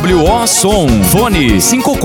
WO Som. Fone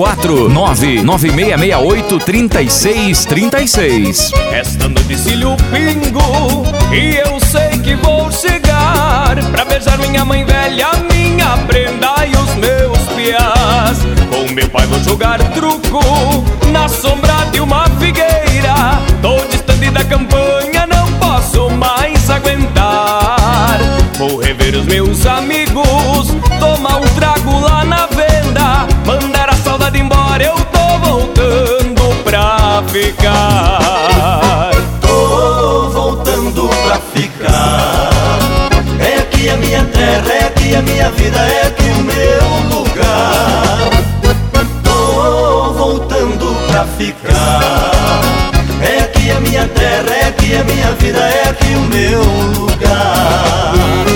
54996683636. Esta noite cilho pingo e eu sei que vou chegar pra beijar minha mãe velha, minha prenda e os meus piás. Com meu pai vou jogar truco na sombra de uma figueira. Tô distante da campanha, não posso mais aguentar. Vou rever os meus amigos, tomar um trago lá na venda, mandar a saudade embora, eu tô voltando pra ficar. Tô voltando pra ficar. É aqui a minha terra, é aqui a minha vida, é aqui o meu lugar. Tô voltando pra ficar. É aqui a minha terra, é aqui a minha vida, é aqui o meu lugar.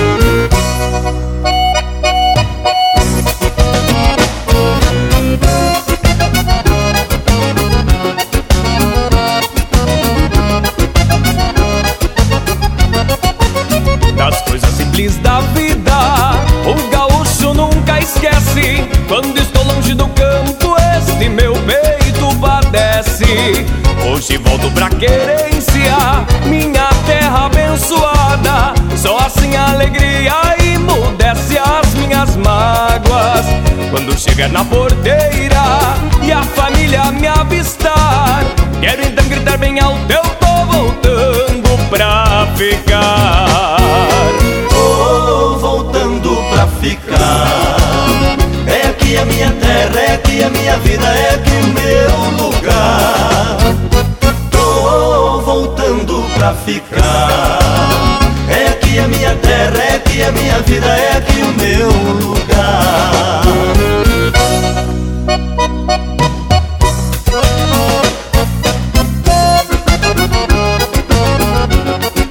Das coisas simples da vida, o gaúcho nunca esquece. Quando estou longe do campo, este meu peito padece. Hoje volto pra querência, minha terra abençoada. Só assim a alegria emudece as minhas mágoas. Quando chegar na porteira e a família me avistar, quero então gritar bem alto, eu tô voltando pra ficar. Tô voltando pra ficar. É aqui a minha terra, é aqui a minha vida, é aqui o meu lugar. Tô voltando pra ficar. É aqui a minha terra, é aqui a minha vida, é aqui o meu lugar.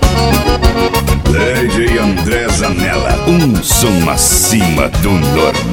DJ André Zanella, um som acima do normal.